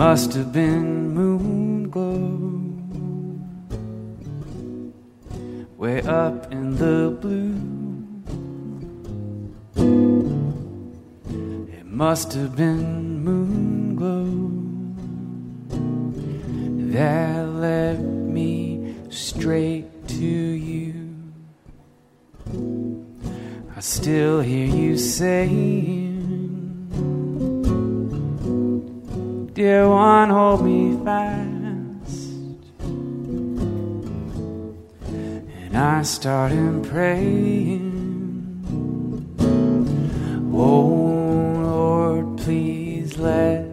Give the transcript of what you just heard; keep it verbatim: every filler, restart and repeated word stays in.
must have been moon glow, way up in the blue. It must have been moon glow that led me straight to you. I still hear you saying, dear one, hold me fast. And I started praying, oh Lord, please let